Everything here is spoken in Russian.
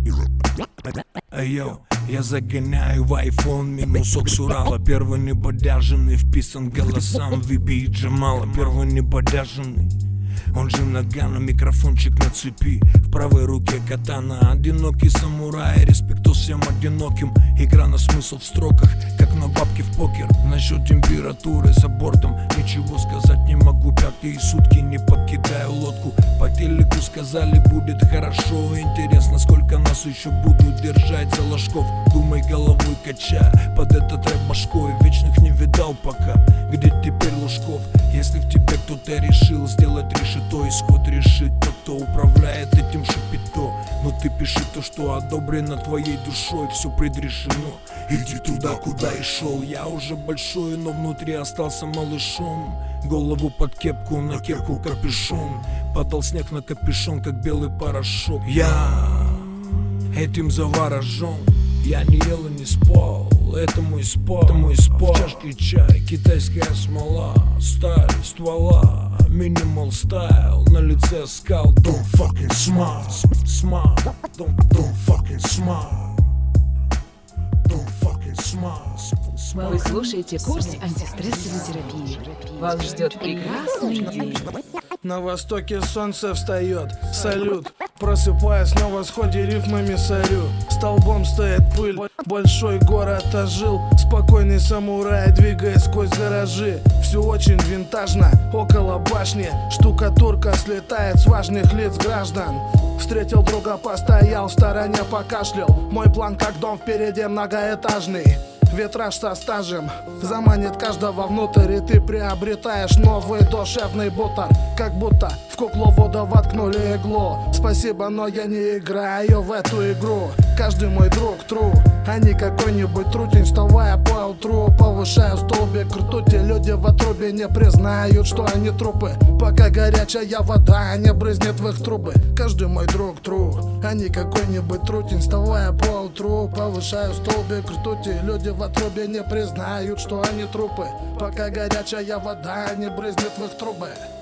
Йоу, я загоняю в айфон минусок с Урала. Первый неподяженный вписан голосам Виби и Джамала. Первый неподяженный, он же Нагано, микрофончик на цепи. В правой руке катана, одинокий самурай. Респекту всем одиноким. Игра на смысл в строках, как на бабки в покер. Насчет температуры за бортом ничего сказать не могу. Пятые сутки не покидаю лодку. По телеку сказали, будет хорошо. Интересно, сколько нас еще будут держать за ложков. Думай головой, кача под этот рэп башкой. Вечных не видал пока, где теперь Лужков? Если в тебе кто-то решил сделать решето, исход решит тот, кто управляет этим шапито. Но ты пиши то, что одобрено твоей душой. Все предрешено, иди туда, куда и шел. Я уже большой, но внутри остался малышом. Голову под кепку, на кепку капюшон. Падал снег на капюшон, как белый порошок. Я этим заворожен. Я не ел и не спал, это мой спал. В чашке чай, китайская смола, сталь ствола, минимал стайл, на лице скал. Don't fucking smile, smile, don't fucking smile, don't fucking smile. Вы слушаете курс антистрессовой терапии. Вас ждет прекрасный день. На востоке солнце встает, салют. Просыпаясь на восходе, рифмами сорю. Столбом стоит пыль, большой город ожил. Спокойный самурай, двигаясь сквозь гаражи. Все очень винтажно, около башни. Штукатурка слетает с важных лиц граждан. Встретил друга, постоял в стороне, покашлял. Мой план как дом впереди многоэтажный. Витраж со стажем заманит каждого внутрь, и ты приобретаешь новый душевный бутер. Как будто в куклу воду воткнули иглу. Спасибо, но я не играю в эту игру. Каждый мой друг true, а не какой-нибудь трутень. Вставая по утру, повышаю столбик ртути. Люди в отрубе не признают, что они трупы, пока горячая вода не брызнет в их трубы. Каждый мой друг true, а не какой-нибудь трутень. Вставая по утру, повышаю столбик ртути. Люди в отрубе не признают, что они трупы, пока горячая вода не брызнет в их трубы.